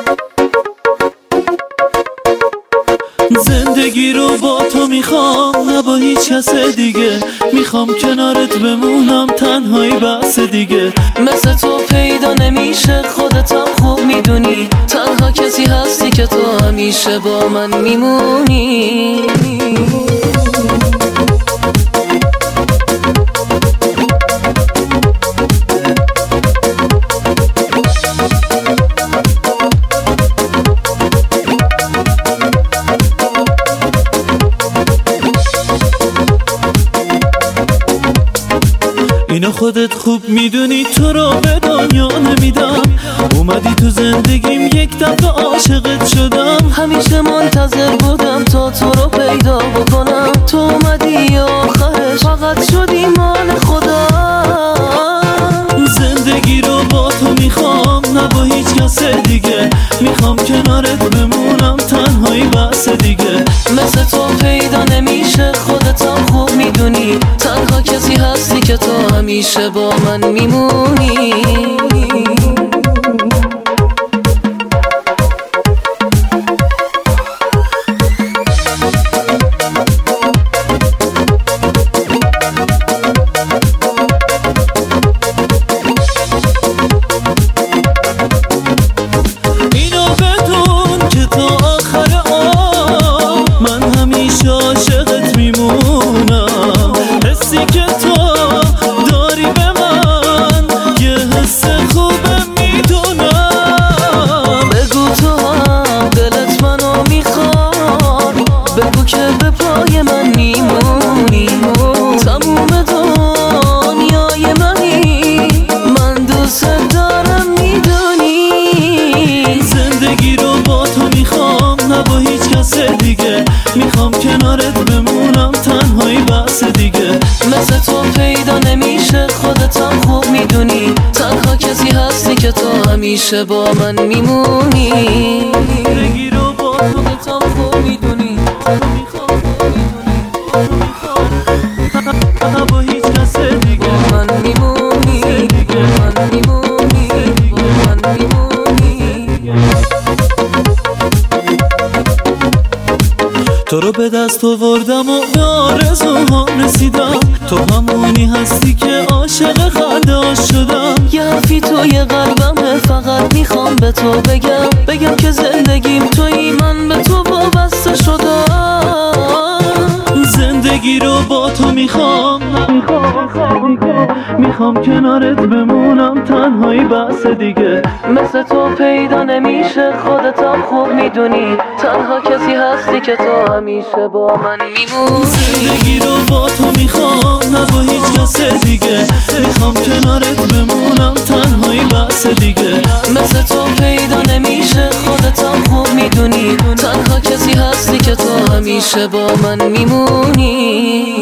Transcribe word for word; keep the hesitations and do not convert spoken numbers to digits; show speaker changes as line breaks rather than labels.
زندگی رو با تو میخوام، نه با هیچ کس دیگه. میخوام کنارت بمونم، تنهایی بس دیگه.
مثل تو پیدا نمیشه، خودتم خوب میدونی. تنها کسی هستی که تو همیشه با من میمونی.
اینو خودت خوب میدونی، تو رو به دنیا نمیدم. اومدی تو زندگیم، یک دفعه عاشقت شدم.
همیشه منتظر بودم تا تو رو پیدا بکنم. تو اومدی آخرش فقط شدی مال خدا.
زندگی رو با تو میخوام، نه با هیچ کس دیگه. میخوام کنارت بمونم، تنهایی بس دیگه.
مثل تو پیدا نمیشه، خودتم خوب میدونی. تنها کسی هستی که تو همیشه با من میمونی.
عاشقت میمونم. حسی که تو داری به من یه حس خوبه میدونم.
بگو تو هم دلت منو میخواد، بگو که به پای من میمونی. تموم دنیای منی، من دوست دارم میدونی.
زندگی رو با تو میخوام، نه با هیچ کس دیگه. میخوام کنارت بمونم، تنهایی بس دیگه.
مثل تو پیدا نمیشه، خودتم خوب میدونی. تنها کسی هستی که تو همیشه با من میمونی.
زندگی رو با تو
خودتم خوب میدونی.
میخوام میخوام با هیچ کس دیگه.
با من میمونی، با من میمونی، با من میمونی.
تو رو به دست آوردم و به آرزوهام رسیدم. تو همونی هستی که عاشق خنده شدم.
یه حرفی توی قلبمه، فقط میخوام به تو بگم. بگم که زندگیم توی من به تو وابسته شدم.
زندگی رو با تو میخوام، میخوام کنارت بمونم، تنهایی بس دیگه.
مثل تو پیدا نمیشه، خودتم خوب میدونی. تنها کسی هستی که تو همیشه با من میمونی.
زندگی رو با تو میخوام، نه با هیچ کس دیگه. میخوام کنارت بمونم، تنهایی بس دیگه.
مثل تو پیدا نمیشه، خودتم خوب میدونی. تنها کسی هستی که تو همیشه با من میمونی.